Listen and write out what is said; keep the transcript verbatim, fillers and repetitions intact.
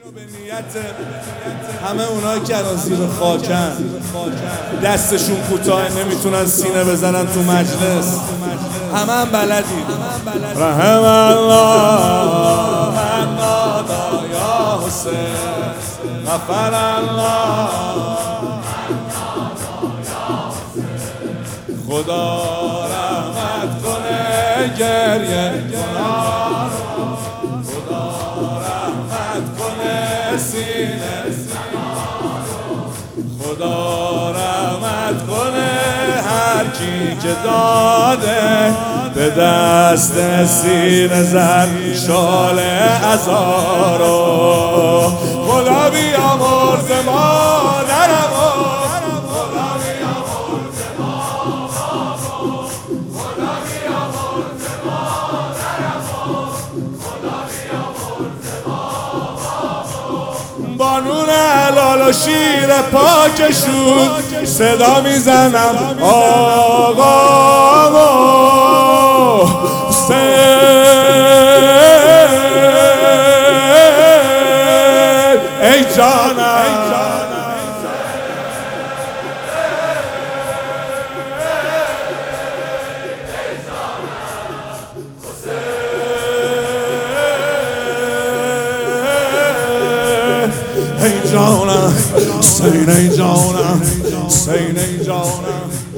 به نیت همه اونایی که از زیر خاکن دستشون کوتاه نمیتونن سینه بزنن تو مجلس، همه هم بلدید. رحم الله من نادا یا حسین، غفر الله خدا رحمت کنه گریه گناه، خدا رحمت کنه سینه، خدا رحمت کنه هر کی که داده به دست سینه زن شال عزارو. خدا بیامرز مادرمو، خدا بیامرز بابامو، خدا بیامرز مادرمو، خدا بیامرز بابامو. بانون حلال و شیر پاکشون صدا میزنم آقامو. ای جانم ای جانم حسین، ای جانم حسین، ای جانم